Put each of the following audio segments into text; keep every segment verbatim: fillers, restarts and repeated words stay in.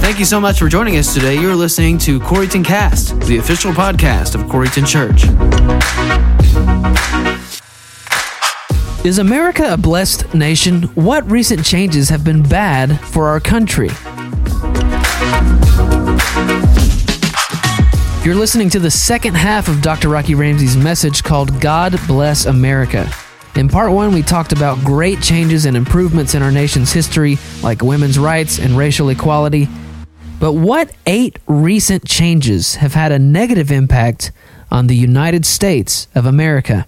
Thank you so much for joining us today. You're listening to Coreyton Cast, the official podcast of Coreyton Church. Is America a blessed nation? What recent changes have been bad for our country? You're listening to the second half of Doctor Rocky Ramsey's message called God Bless America. In part one, we talked about great changes and improvements in our nation's history, like women's rights and racial equality. But what eight recent changes have had a negative impact on the United States of America?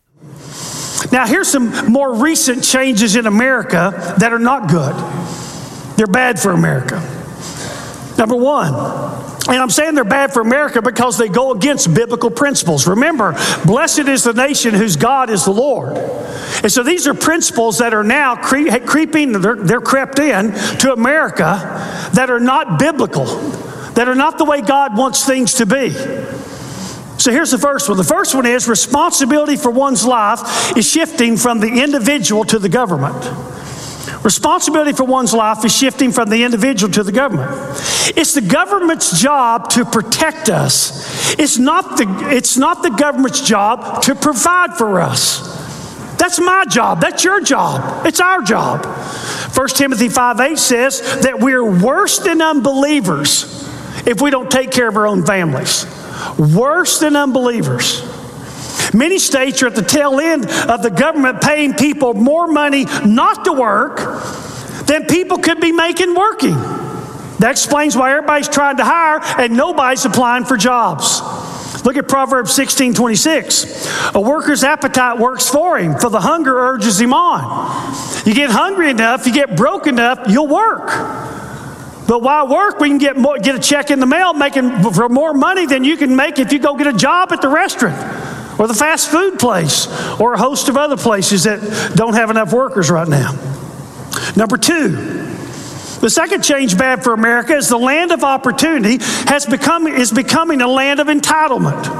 Now, here's some more recent changes in America that are not good. They're bad for America. Number one, and I'm saying they're bad for America because they go against biblical principles. Remember, blessed is the nation whose God is the Lord. And so these are principles that are now cre- creeping, they're, they're crept in to America that are not biblical, that are not the way God wants things to be. So here's the first one. The first one is responsibility for one's life is shifting from the individual to the government. Responsibility for one's life is shifting from the individual to the government. It's the government's job to protect us. It's not the, it's not the government's job to provide for us. That's my job. That's your job. It's our job. First Timothy five eight says that we're worse than unbelievers if we don't take care of our own families. Worse than unbelievers. Many states are at the tail end of the government paying people more money not to work than people could be making working. That explains why everybody's trying to hire and nobody's applying for jobs. Look at Proverbs sixteen twenty-six. A worker's appetite works for him, for the hunger urges him on. You get hungry enough, you get broke enough, you'll work. But why work? We can get more, get a check in the mail making for more money than you can make if you go get a job at the restaurant or the fast food place or a host of other places that don't have enough workers right now. Number two, the second change bad for America is the land of opportunity has become is becoming a land of entitlement.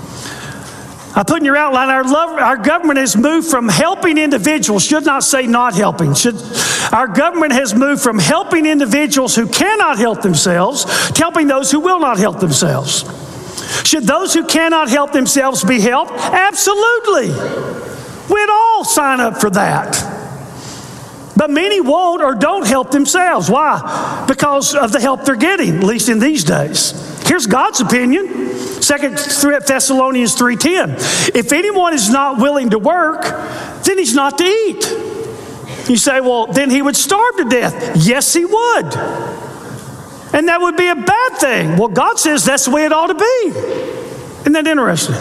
I put in your outline, our, love, our government has moved from helping individuals, should not say not helping. Should, our government has moved from helping individuals who cannot help themselves to helping those who will not help themselves. Should those who cannot help themselves be helped? Absolutely. We'd all sign up for that. But many won't or don't help themselves. Why? Because of the help they're getting, at least in these days. Here's God's opinion. Second Thessalonians three ten. If anyone is not willing to work, then he's not to eat. You say, well, then he would starve to death. Yes, he would. And that would be a bad thing. Well, God says that's the way it ought to be. Isn't that interesting?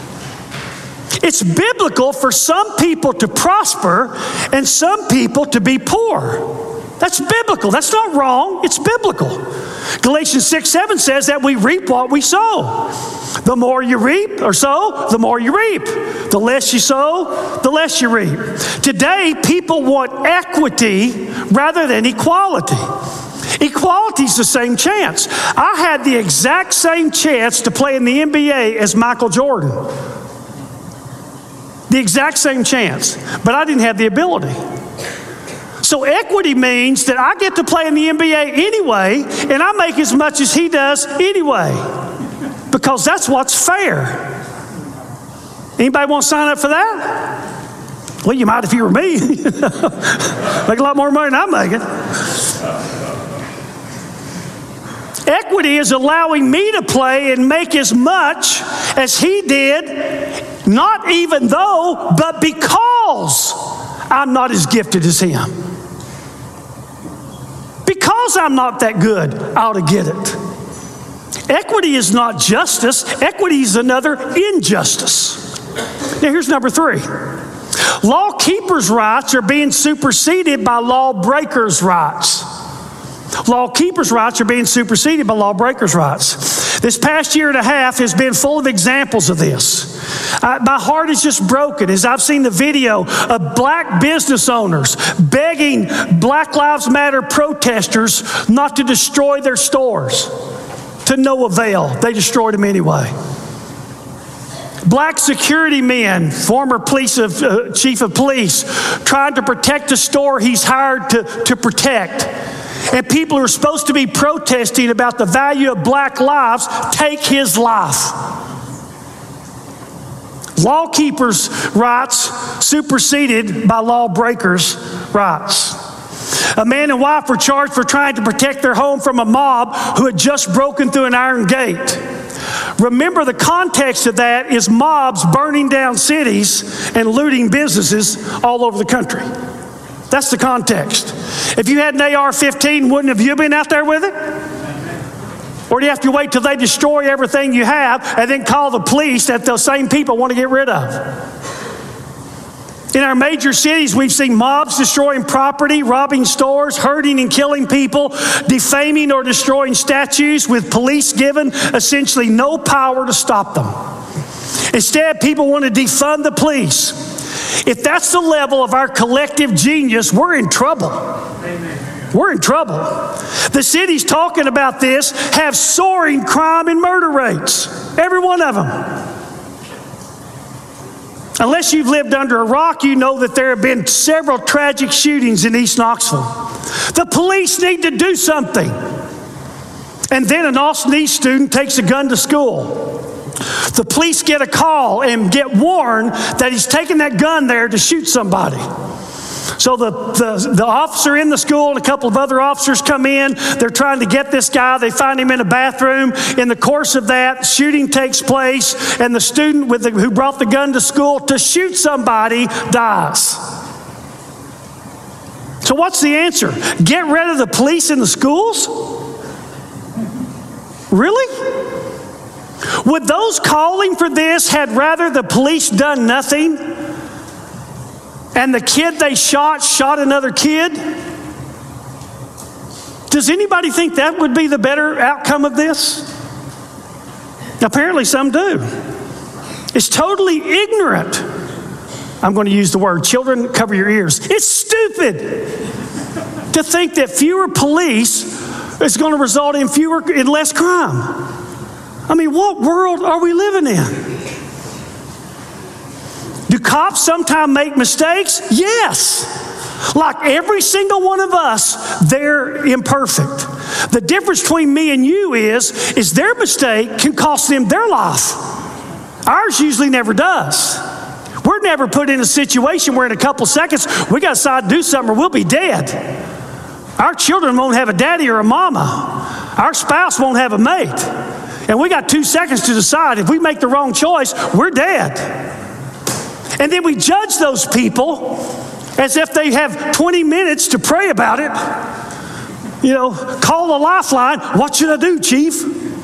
It's biblical for some people to prosper and some people to be poor. That's biblical. That's not wrong. It's biblical. Galatians six seven says that we reap what we sow. The more you reap or sow, the more you reap. The less you sow, the less you reap. Today, people want equity rather than equality. Equality is the same chance. I had the exact same chance to play in the N B A as Michael Jordan. The exact same chance, but I didn't have the ability. So equity means that I get to play in the N B A anyway, and I make as much as he does anyway, because that's what's fair. Anybody want to sign up for that? Well, you might if you were me. Make a lot more money than I'm making. Equity is allowing me to play and make as much as he did, not even though, but because I'm not as gifted as him. Because I'm not that good, I ought to get it. Equity is not justice. Equity is another injustice. Now here's number three. Law keepers' rights are being superseded by lawbreakers' rights. Law keepers' rights are being superseded by lawbreakers' rights. This past year and a half has been full of examples of this. Uh, my heart is just broken as I've seen the video of black business owners begging Black Lives Matter protesters not to destroy their stores. To no avail. They destroyed them anyway. Black security men, former police of, uh, chief of police, trying to protect a store he's hired to, to protect. And people who are supposed to be protesting about the value of black lives take his life. Law keepers' rights superseded by lawbreakers' rights. A man and wife were charged for trying to protect their home from a mob who had just broken through an iron gate. Remember, the context of that is mobs burning down cities and looting businesses all over the country. That's the context. If you had an A R fifteen, wouldn't have you been out there with it? Or do you have to wait till they destroy everything you have and then call the police that those same people want to get rid of? In our major cities, we've seen mobs destroying property, robbing stores, hurting and killing people, defaming or destroying statues, with police given essentially no power to stop them. Instead, people want to defund the police. If that's the level of our collective genius, we're in trouble. Amen. We're in trouble. The cities talking about this have soaring crime and murder rates. Every one of them. Unless you've lived under a rock, you know that there have been several tragic shootings in East Knoxville. The police need to do something. And then an Austin East student takes a gun to school. The police get a call and get warned that he's taking that gun there to shoot somebody. So the, the, the officer in the school and a couple of other officers come in. They're trying to get this guy. They find him in a bathroom. In the course of that, shooting takes place, and the student with the, who brought the gun to school to shoot somebody dies. So what's the answer? Get rid of the police in the schools? Really? Would those calling for this had rather the police done nothing and the kid they shot shot another kid? Does anybody think that would be the better outcome of this? Apparently some do. It's totally ignorant. I'm going to use the word, children, cover your ears. It's stupid to think that fewer police is going to result in fewer, in less crime. I mean, what world are we living in? Do cops sometimes make mistakes? Yes. Like every single one of us, they're imperfect. The difference between me and you is, is their mistake can cost them their life. Ours usually never does. We're never put in a situation where in a couple seconds, we got to decide to do something or we'll be dead. Our children won't have a daddy or a mama. Our spouse won't have a mate. And we got two seconds to decide. If we make the wrong choice, we're dead. And then we judge those people as if they have twenty minutes to pray about it. You know, call the lifeline. What should I do, Chief?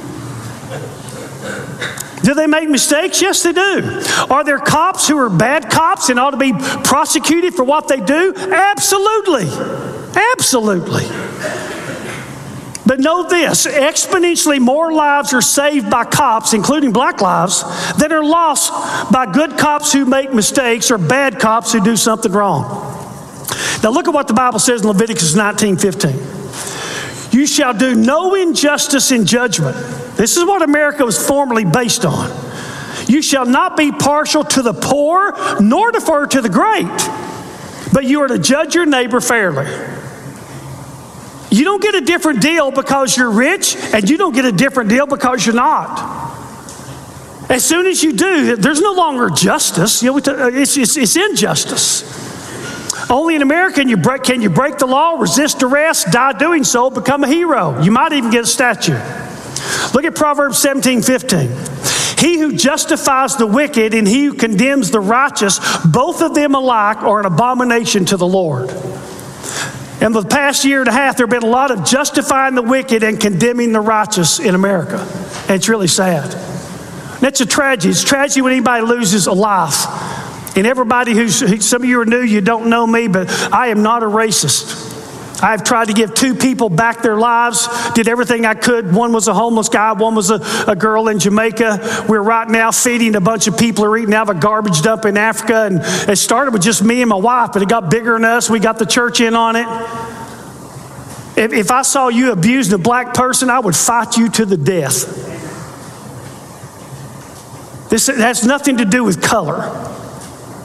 Do they make mistakes? Yes, they do. Are there cops who are bad cops and ought to be prosecuted for what they do? Absolutely. Absolutely. But know this, exponentially more lives are saved by cops, including black lives, than are lost by good cops who make mistakes or bad cops who do something wrong. Now look at what the Bible says in Leviticus nineteen fifteen. You shall do no injustice in judgment. This is what America was formerly based on. You shall not be partial to the poor, nor defer to the great, but you are to judge your neighbor fairly. You don't get a different deal because you're rich, and you don't get a different deal because you're not. As soon as you do, there's no longer justice. You know, it's, it's, it's injustice. Only in America can you, break, can you break the law, resist arrest, die doing so, become a hero. You might even get a statue. Look at Proverbs seventeen fifteen. He who justifies the wicked and he who condemns the righteous, both of them alike are an abomination to the Lord. In the past year and a half, there have been a lot of justifying the wicked and condemning the righteous in America. And it's really sad. That's a tragedy. It's a tragedy when anybody loses a life. And everybody who's, who, some of you are new, you don't know me, but I am not a racist. I've tried to give two people back their lives, did everything I could. One was a homeless guy, one was a, a girl in Jamaica. We're right now feeding a bunch of people who are eating out of a garbage dump in Africa. And it started with just me and my wife, but it got bigger than us. We got the church in on it. If, if I saw you abusing a black person, I would fight you to the death. This has nothing to do with color.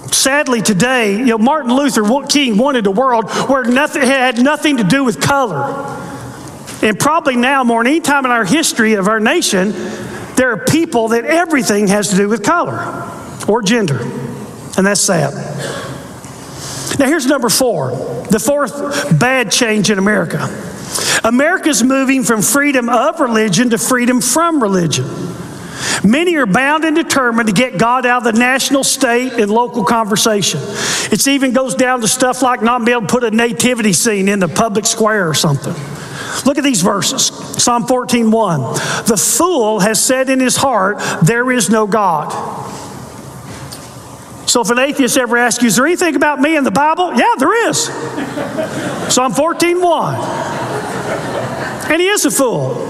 Sadly today, you know, Martin Luther King wanted a world where nothing had nothing to do with color. And probably now more than any time in our history of our nation, there are people that everything has to do with color or gender. And that's sad. Now here's number four, the fourth bad change in America. America's moving from freedom of religion to freedom from religion. Many are bound and determined to get God out of the national, state, and local conversation. It even goes down to stuff like not being able to put a nativity scene in the public square or something. Look at these verses. Psalm fourteen one. The fool has said in his heart, there is no God. So if an atheist ever asks you, is there anything about me in the Bible? Yeah, there is. Psalm fourteen one. And he is a fool.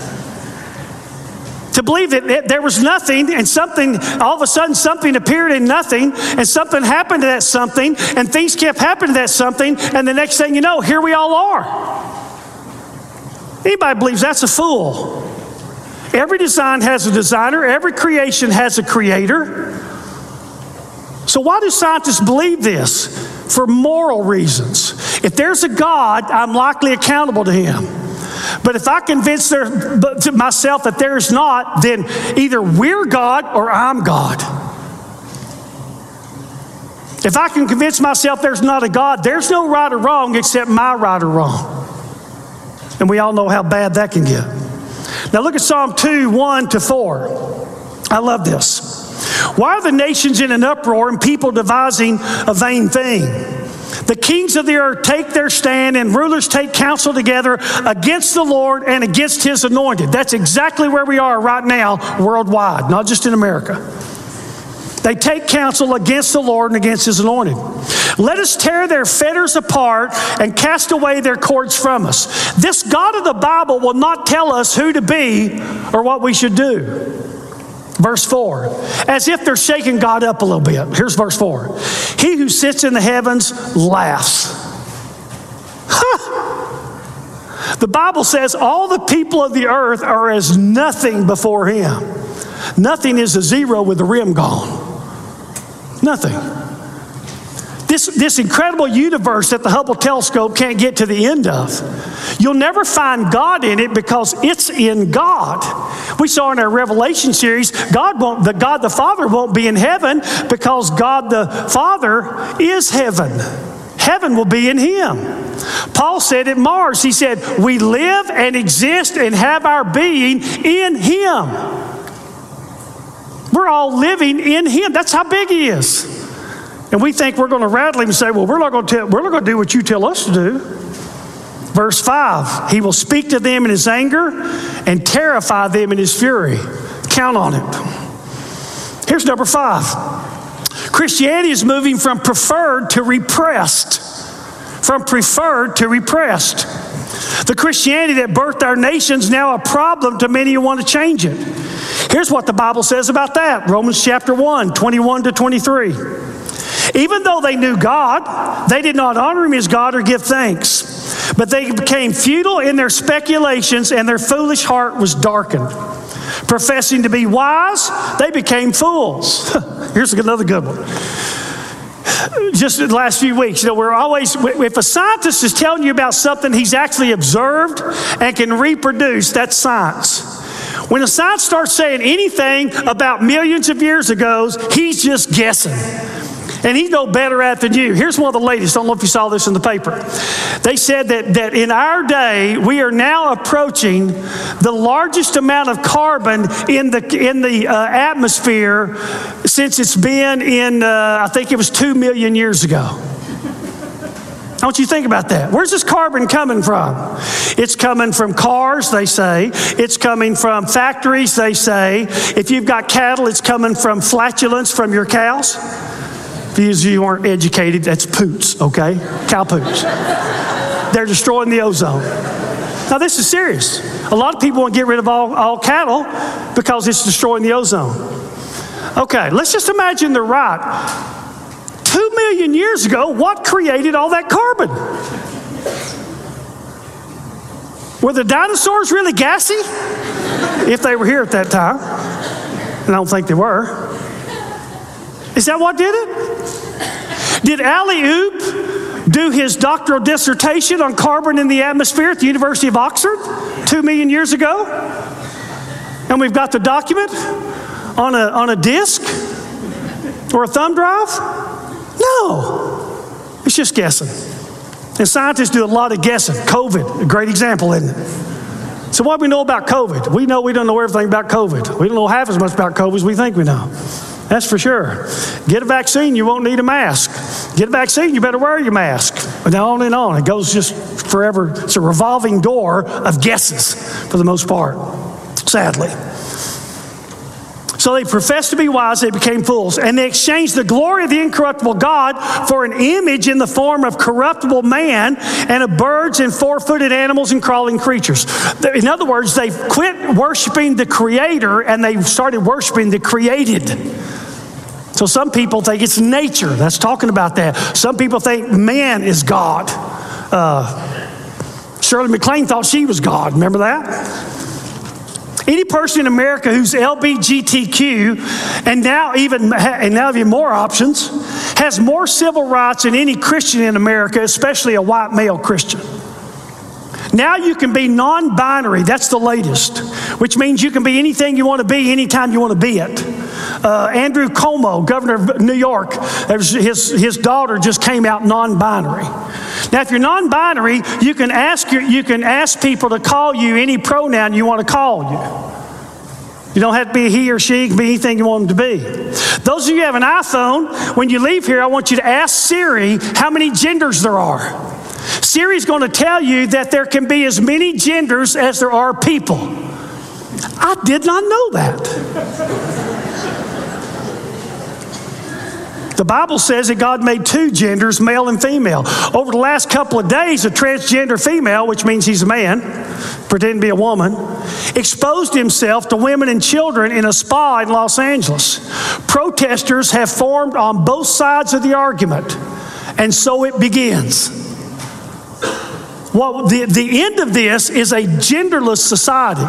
To believe that there was nothing and something, all of a sudden something appeared in nothing and something happened to that something and things kept happening to that something and the next thing you know, here we all are. Anybody believes that's a fool. Every design has a designer. Every creation has a creator. So why do scientists believe this? For moral reasons. If there's a God, I'm likely accountable to him. But if I convince there, to myself that there's not, then either we're God or I'm God. If I can convince myself there's not a God, there's no right or wrong except my right or wrong. And we all know how bad that can get. Now look at Psalm two, one to four. I love this. Why are the nations in an uproar and people devising a vain thing? The kings of the earth take their stand and rulers take counsel together against the Lord and against his anointed. That's exactly where we are right now worldwide, not just in America. They take counsel against the Lord and against his anointed. Let us tear their fetters apart and cast away their cords from us. This God of the Bible will not tell us who to be or what we should do. Verse four, as if they're shaking God up a little bit. Here's verse four. He who sits in the heavens laughs. Huh. The Bible says all the people of the earth are as nothing before him. Nothing is a zero with the rim gone. Nothing. This, this incredible universe that the Hubble telescope can't get to the end of. You'll never find God in it because it's in God. We saw in our Revelation series, God won't, the God the Father won't be in heaven because God the Father is heaven. Heaven will be in him. Paul said at Mars, he said, we live and exist and have our being in him. We're all living in him. That's how big he is. And we think we're going to rattle him and say, well, we're not going to tell, we're not going to do what you tell us to do. Verse five, he will speak to them in his anger and terrify them in his fury. Count on it. Here's number five. Christianity is moving from preferred to repressed. From preferred to repressed. The Christianity that birthed our nation is now a problem to many who want to change it. Here's what the Bible says about that. Romans chapter one, twenty-one to twenty-three. Even though they knew God, they did not honor him as God or give thanks. But they became futile in their speculations and their foolish heart was darkened. Professing to be wise, they became fools. Here's another good one. Just in the last few weeks, you know, we're always, if a scientist is telling you about something he's actually observed and can reproduce, that's science. When a scientist starts saying anything about millions of years ago, he's just guessing. And he's no better at it than you. Here's one of the latest. I don't know if you saw this in the paper. They said that, that in our day, we are now approaching the largest amount of carbon in the in the uh, atmosphere since it's been in, uh, I think it was two million years ago. I want you to think about that. Where's this carbon coming from? It's coming from cars, they say. It's coming from factories, they say. If you've got cattle, it's coming from flatulence from your cows. For those of you who aren't educated, that's poots, okay? Cow poots. They're destroying the ozone. Now, this is serious. A lot of people want to get rid of all, all cattle because it's destroying the ozone. Okay, let's just imagine they're right. Two million years ago, what created all that carbon? Were the dinosaurs really gassy? If they were here at that time. And I don't think they were. Is that what did it? Did Alley Oop do his doctoral dissertation on carbon in the atmosphere at the University of Oxford two million years ago? And we've got the document on a, on a disk or a thumb drive? No. It's just guessing. And scientists do a lot of guessing. COVID, a great example, isn't it? So what do we know about COVID? We know we don't know everything about COVID. We don't know half as much about COVID as we think we know. That's for sure. Get a vaccine, you won't need a mask. Get a vaccine, you better wear your mask. And on and on. It goes just forever. It's a revolving door of guesses for the most part, sadly. So they professed to be wise, they became fools, and they exchanged the glory of the incorruptible God for an image in the form of corruptible man and of birds and four-footed animals and crawling creatures. In other words, they quit worshiping the Creator and they started worshiping the created. So some people think it's nature. That's talking about that. Some people think man is God. Uh, Shirley MacLaine thought she was God. Remember that? Any person in America who's L G B T Q, and now even and now even more options, has more civil rights than any Christian in America, especially a white male Christian. Now you can be non-binary. That's the latest, which means you can be anything you want to be anytime you want to be it. Uh, Andrew Cuomo, governor of New York, his, his daughter just came out non-binary. Now, if you're non-binary, you can ask your, you can ask people to call you any pronoun you want to call you. You don't have to be he or she. It can be anything you want them to be. Those of you who have an iPhone, when you leave here, I want you to ask Siri how many genders there are. Siri's going to tell you that there can be as many genders as there are people. I did not know that. The Bible says that God made two genders, male and female. Over the last couple of days, a transgender female, which means he's a man, pretending to be a woman, exposed himself to women and children in a spa in Los Angeles. Protesters have formed on both sides of the argument, and so it begins. Well, the, the end of this is a genderless society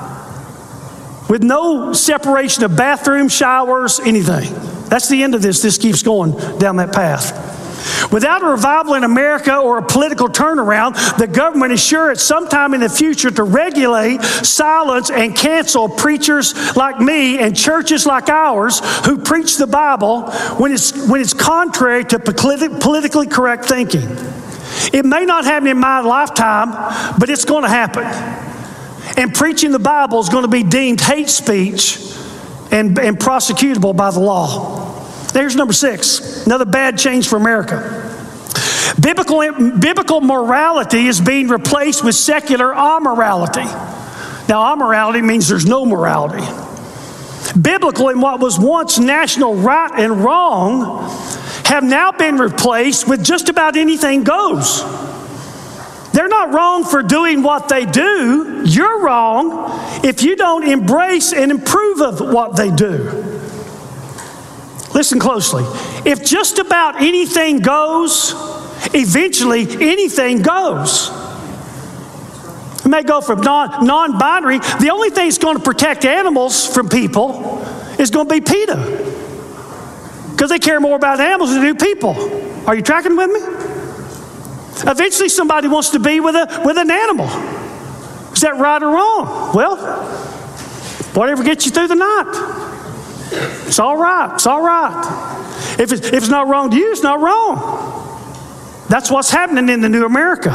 with no separation of bathrooms, showers, anything. That's the end of this. This keeps going down that path. Without a revival in America or a political turnaround, the government is sure at some time in the future to regulate, silence, and cancel preachers like me and churches like ours who preach the Bible when it's, when it's contrary to politi- politically correct thinking. It may not happen in my lifetime, but it's going to happen. And preaching the Bible is going to be deemed hate speech and, and prosecutable by the law. There's number six, another bad change for America. Biblical, biblical morality is being replaced with secular amorality. Now, amorality means there's no morality. Biblical and what was once national right and wrong have now been replaced with just about anything goes. They're not wrong for doing what they do. You're wrong if you don't embrace and improve of what they do. Listen closely. If just about anything goes, eventually anything goes. It may go from non, non-binary. The only thing that's going to protect animals from people is going to be PETA. Because they care more about animals than they do people. Are you tracking with me? Eventually somebody wants to be with a with an animal. Is that right or wrong? Well, whatever gets you through the night. It's all right. It's all right. If it's, if it's not wrong to you, it's not wrong. That's what's happening in the new America.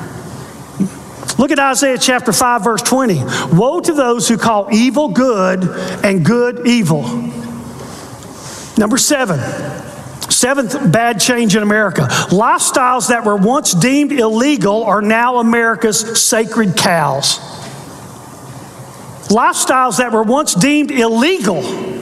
Look at Isaiah chapter five, verse twenty. Woe to those who call evil good and good evil. Number seven. Seventh bad change in America. Lifestyles that were once deemed illegal are now America's sacred cows. Lifestyles that were once deemed illegal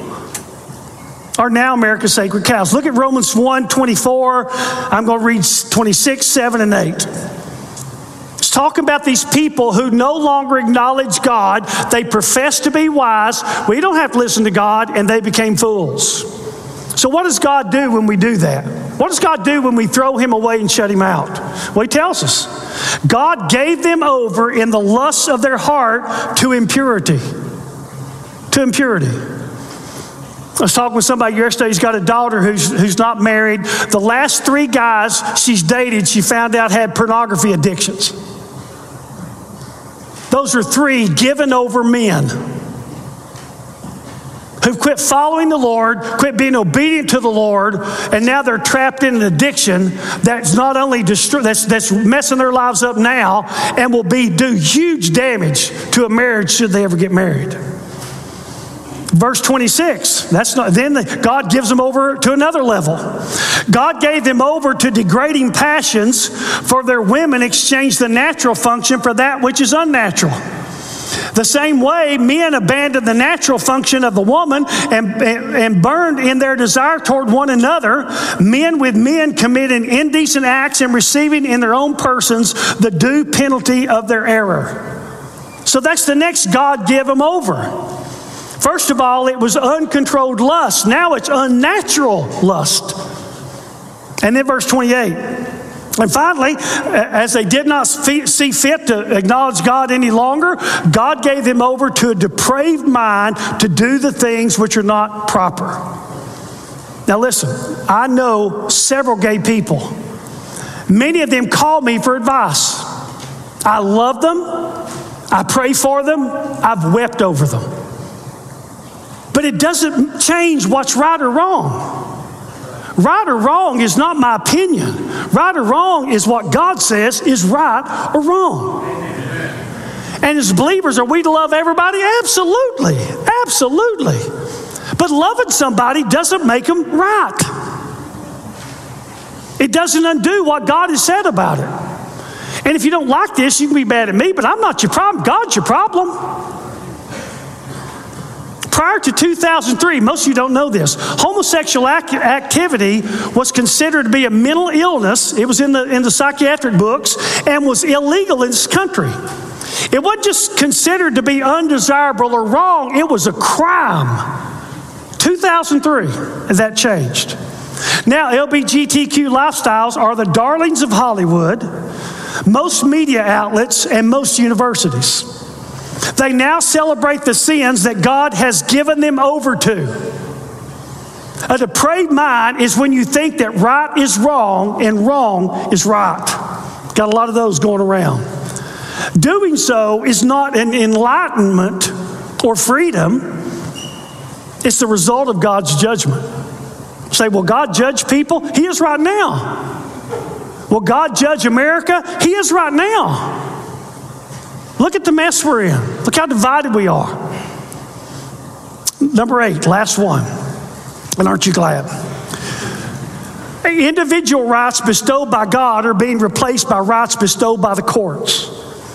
are now America's sacred cows. Look at Romans one twenty-four. I'm going to read twenty-six, seven, and eight. It's talking about these people who no longer acknowledge God. They profess to be wise. We don't have to listen to God, and they became fools. So what does God do when we do that? What does God do when we throw him away and shut him out? Well, he tells us. God gave them over in the lusts of their heart to impurity. To impurity. I was talking with somebody yesterday who's got a daughter who's, who's not married. The last three guys she's dated, she found out had pornography addictions. Those are three given over men who've quit following the Lord, quit being obedient to the Lord, and now they're trapped in an addiction that's not only destroy, that's, that's messing their lives up now and will be do huge damage to a marriage should they ever get married. Verse twenty-six, that's not, then the, God gives them over to another level. God gave them over to degrading passions, for their women exchanged the natural function for that which is unnatural. The same way, men abandoned the natural function of the woman and, and, and burned in their desire toward one another, men with men committing indecent acts and receiving in their own persons the due penalty of their error. So that's the next God gave them over. First of all, it was uncontrolled lust. Now it's unnatural lust. And then verse twenty-eight. And finally, as they did not see fit to acknowledge God any longer, God gave them over to a depraved mind to do the things which are not proper. Now listen, I know several gay people. Many of them call me for advice. I love them. I pray for them. I've wept over them. But it doesn't change what's right or wrong. Right or wrong is not my opinion. Right or wrong is what God says is right or wrong. And as believers, are we to love everybody? Absolutely. Absolutely. But loving somebody doesn't make them right. It doesn't undo what God has said about it. And if you don't like this, you can be mad at me, but I'm not your problem. God's your problem. Prior to two thousand three, most of you don't know this, homosexual act- activity was considered to be a mental illness. It was in the, in the psychiatric books and was illegal in this country. It wasn't just considered to be undesirable or wrong, it was a crime. two thousand three, that changed. Now, L G B T Q lifestyles are the darlings of Hollywood, most media outlets, and most universities. They now celebrate the sins that God has given them over to. A depraved mind is when you think that right is wrong and wrong is right. Got a lot of those going around. Doing so is not an enlightenment or freedom. It's the result of God's judgment. You say, will God judge people? He is right now. Will God judge America? He is right now. Look at the mess we're in. Look how divided we are. Number eight, last one. And aren't you glad? Individual rights bestowed by God are being replaced by rights bestowed by the courts.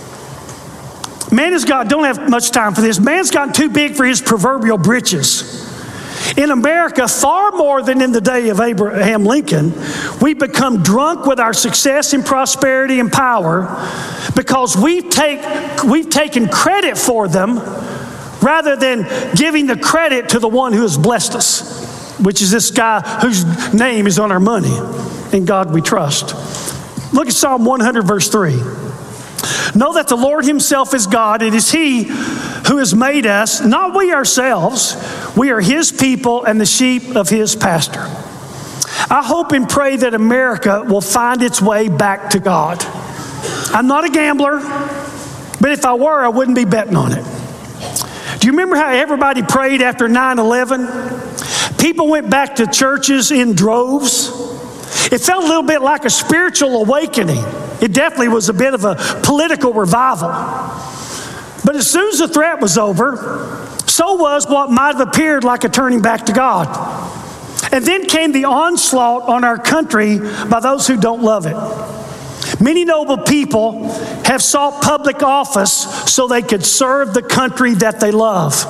Man has got, don't have much time for this, man's gotten too big for his proverbial britches. In America, far more than in the day of Abraham Lincoln, we become drunk with our success and prosperity and power because we've, take, we've taken credit for them rather than giving the credit to the one who has blessed us, which is this guy whose name is on our money. In God we trust. Look at Psalm one hundred, verse three. Know that the Lord himself is God. It is he who has made us, not we ourselves. We are his people and the sheep of his pasture. I hope and pray that America will find its way back to God. I'm not a gambler, but if I were, I wouldn't be betting on it. Do you remember how everybody prayed after nine eleven? People went back to churches in droves. It felt a little bit like a spiritual awakening. It definitely was a bit of a political revival. But as soon as the threat was over, so was what might have appeared like a turning back to God. And then came the onslaught on our country by those who don't love it. Many noble people have sought public office so they could serve the country that they love.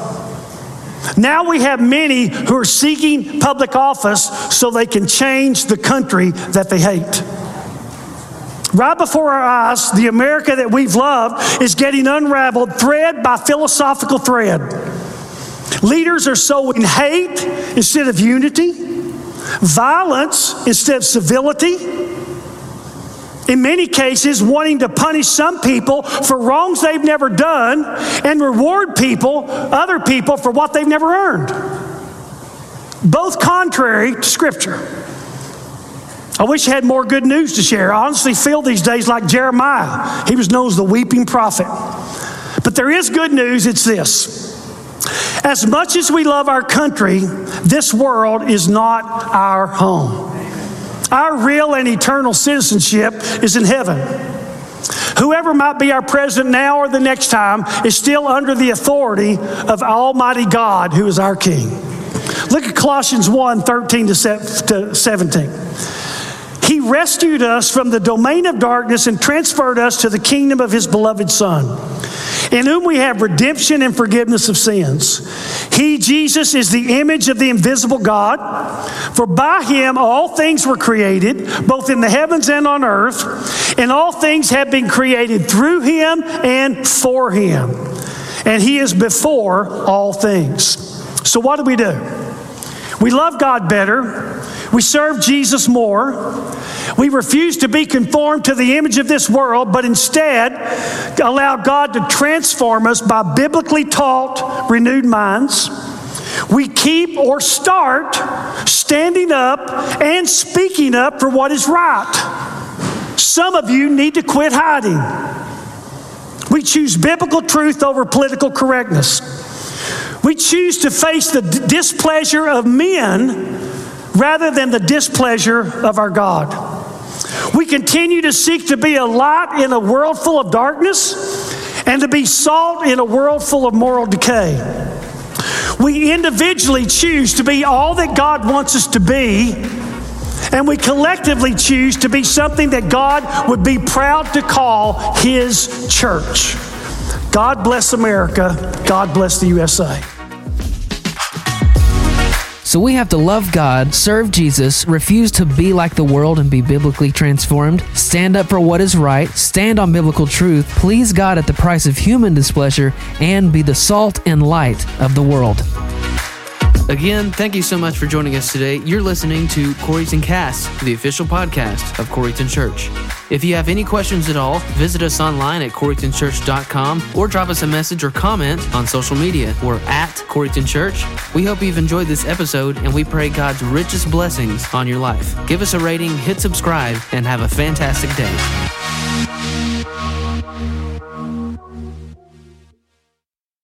Now we have many who are seeking public office so they can change the country that they hate. Right before our eyes, the America that we've loved is getting unraveled thread by philosophical thread. Leaders are sowing hate instead of unity, violence instead of civility. In many cases, wanting to punish some people for wrongs they've never done and reward people, other people, for what they've never earned. both contrary to Scripture. I wish I had more good news to share. I honestly feel these days like Jeremiah. He was known as the weeping prophet. But there is good news. It's this. As much as we love our country, this world is not our home. Our real and eternal citizenship is in heaven. Whoever might be our president now or the next time is still under the authority of Almighty God, who is our King. Look at Colossians one, thirteen to seventeen. He rescued us from the domain of darkness and transferred us to the kingdom of His beloved Son, in whom we have redemption and forgiveness of sins. He, Jesus, is the image of the invisible God, for by Him all things were created, both in the heavens and on earth, and all things have been created through Him and for Him. And He is before all things. So what do we do? We love God better. We serve Jesus more. We refuse to be conformed to the image of this world, but instead allow God to transform us by biblically taught, renewed minds. We keep or start standing up and speaking up for what is right. Some of you need to quit hiding. We choose biblical truth over political correctness. We choose to face the displeasure of men rather than the displeasure of our God. We continue to seek to be a light in a world full of darkness and to be salt in a world full of moral decay. We individually choose to be all that God wants us to be, and we collectively choose to be something that God would be proud to call His church. God bless America. God bless the U S A. So we have to love God, serve Jesus, refuse to be like the world and be biblically transformed, stand up for what is right, stand on biblical truth, please God at the price of human displeasure, and be the salt and light of the world. Again, thank you so much for joining us today. You're listening to Coreyton Cast, the official podcast of Coreyton Church. If you have any questions at all, visit us online at coreyton church dot com or drop us a message or comment on social media. We're at Coreyton Church. We hope you've enjoyed this episode, and we pray God's richest blessings on your life. Give us a rating, hit subscribe, and have a fantastic day.